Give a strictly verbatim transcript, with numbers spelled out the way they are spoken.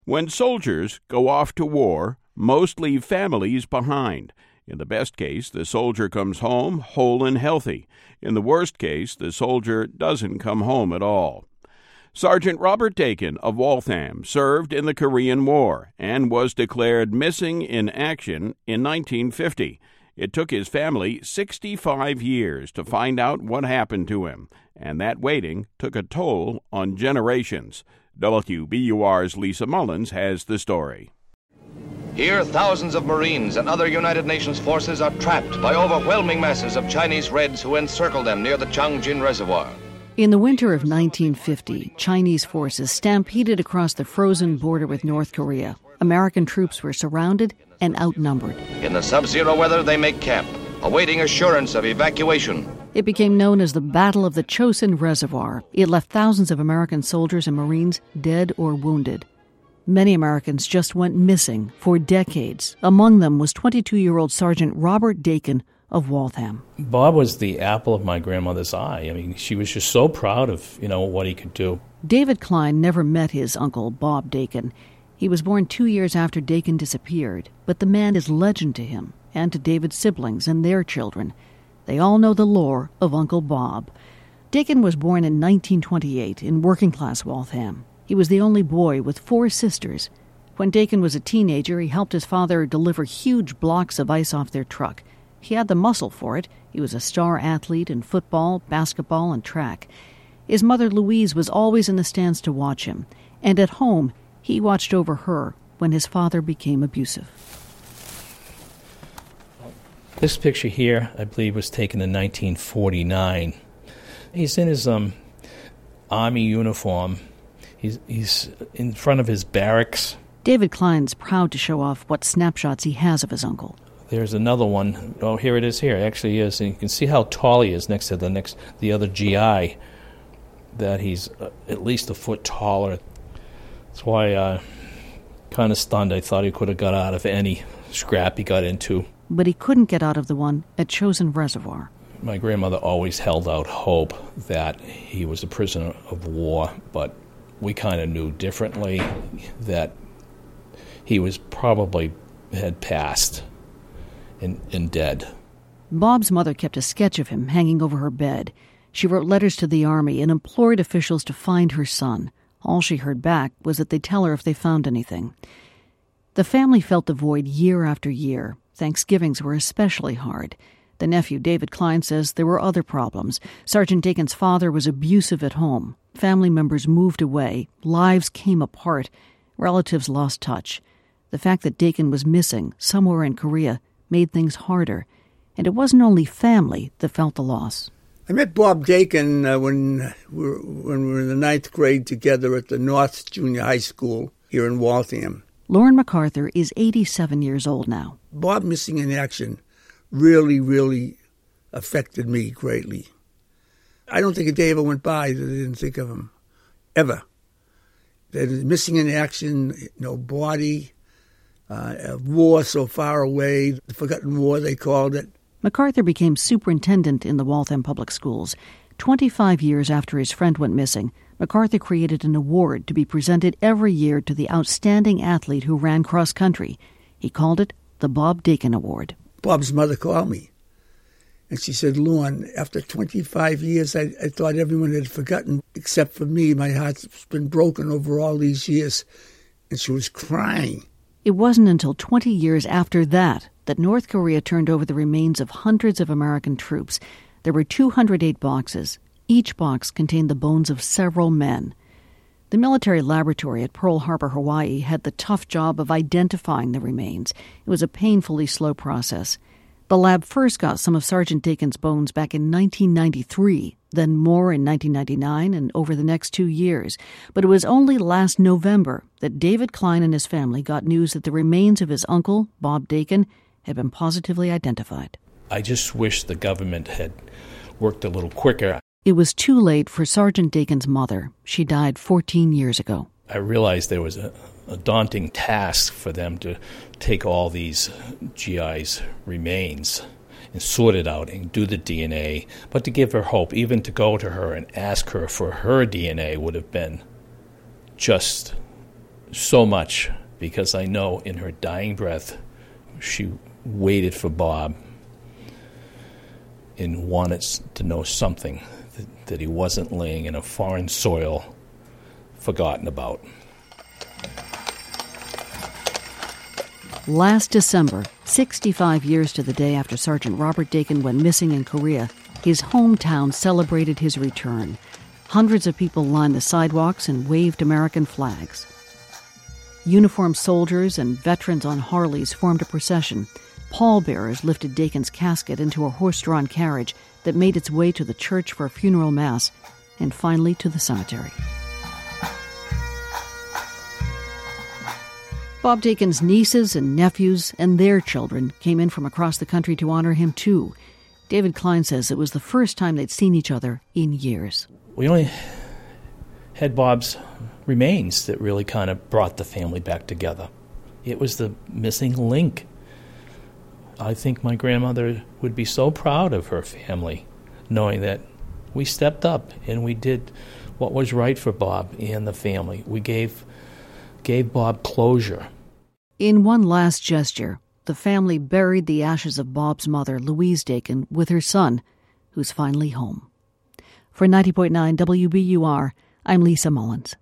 When soldiers go off to war, most leave families behind. In the best case, the soldier comes home whole and healthy. In the worst case, the soldier doesn't come home at all. Sergeant Robert Dakin of Waltham served in the Korean War and was declared missing in action in nineteen fifty. It took his family sixty-five years to find out what happened to him, and that waiting took a toll on generations. W B U R's Lisa Mullins has the story. Here, thousands of Marines and other United Nations forces are trapped by overwhelming masses of Chinese Reds who encircle them near the Changjin Reservoir. In the winter of nineteen fifty, Chinese forces stampeded across the frozen border with North Korea. American troops were surrounded and outnumbered. In the sub-zero weather, they make camp, awaiting assurance of evacuation. It became known as the Battle of the Chosin Reservoir. It left thousands of American soldiers and Marines dead or wounded. Many Americans just went missing for decades. Among them was twenty-two-year-old Sergeant Robert Dakin of Waltham. Bob was the apple of my grandmother's eye. I mean, she was just so proud of, you know, what he could do. David Klein never met his uncle, Bob Dakin. He was born two years after Dakin disappeared, but the man is legend to him and to David's siblings and their children. They all know the lore of Uncle Bob. Dakin was born in nineteen twenty-eight in working-class Waltham. He was the only boy with four sisters. When Dakin was a teenager, he helped his father deliver huge blocks of ice off their truck. He had the muscle for it. He was a star athlete in football, basketball, and track. His mother, Louise, was always in the stands to watch him. And at home, he watched over her when his father became abusive. This picture here, I believe, was taken in nineteen forty-nine. He's in his um, army uniform. He's, he's in front of his barracks. David Klein's proud to show off what snapshots he has of his uncle. There's another one. Oh, here it is here. It actually is. And you can see how tall he is next to the next the other G I, that he's uh, at least a foot taller. That's why I uh, kind of stunned. I thought he could have got out of any scrap he got into. But he couldn't get out of the one at Chosin Reservoir. My grandmother always held out hope that he was a prisoner of war, but we kind of knew differently that he was probably had passed and, and dead. Bob's mother kept a sketch of him hanging over her bed. She wrote letters to the Army and implored officials to find her son. All she heard back was that they'd tell her if they found anything. The family felt the void year after year. Thanksgivings were especially hard. The nephew, David Klein, says there were other problems. Sergeant Dakin's father was abusive at home. Family members moved away. Lives came apart. Relatives lost touch. The fact that Dakin was missing somewhere in Korea made things harder. And it wasn't only family that felt the loss. I met Bob Dakin uh, when, we were, when we were in the ninth grade together at the North Junior High School here in Waltham. Lauren MacArthur is eighty-seven years old now. Bob missing in action really, really affected me greatly. I don't think a day ever went by that I didn't think of him, ever. That missing in action, no body, uh, a war so far away, the forgotten war they called it. MacArthur became superintendent in the Waltham Public Schools. Twenty-five years after his friend went missing, MacArthur created an award to be presented every year to the outstanding athlete who ran cross-country. He called it the Bob Dakin Award. Bob's mother called me, and she said, Lorne, after twenty-five years, I, I thought everyone had forgotten except for me. My heart's been broken over all these years. And she was crying. It wasn't until twenty years after that that North Korea turned over the remains of hundreds of American troops. There were two hundred eight boxes. Each box contained the bones of several men. The military laboratory at Pearl Harbor, Hawaii, had the tough job of identifying the remains. It was a painfully slow process. The lab first got some of Sergeant Dakin's bones back in nineteen ninety-three, then more in nineteen ninety-nine and over the next two years. But it was only last November that David Klein and his family got news that the remains of his uncle, Bob Dakin, had been positively identified. I just wish the government had worked a little quicker. It was too late for Sergeant Dakin's mother. She died fourteen years ago. I realized there was a, a daunting task for them to take all these G I's remains and sort it out and do the D N A. But to give her hope, even to go to her and ask her for her D N A would have been just so much because I know in her dying breath she waited for Bob and wanted to know something, that, that he wasn't laying in a foreign soil forgotten about. Last December, sixty-five years to the day after Sergeant Robert Dakin went missing in Korea, his hometown celebrated his return. Hundreds of people lined the sidewalks and waved American flags. Uniformed soldiers and veterans on Harleys formed a procession. Pallbearers lifted Dakin's casket into a horse-drawn carriage that made its way to the church for a funeral mass, and finally to the cemetery. Bob Dakin's nieces and nephews and their children came in from across the country to honor him too. David Klein says it was the first time they'd seen each other in years. We only had Bob's remains that really kind of brought the family back together. It was the missing link. I think my grandmother would be so proud of her family, knowing that we stepped up and we did what was right for Bob and the family. We gave gave Bob closure. In one last gesture, the family buried the ashes of Bob's mother, Louise Dakin, with her son, who's finally home. For ninety point nine W B U R, I'm Lisa Mullins.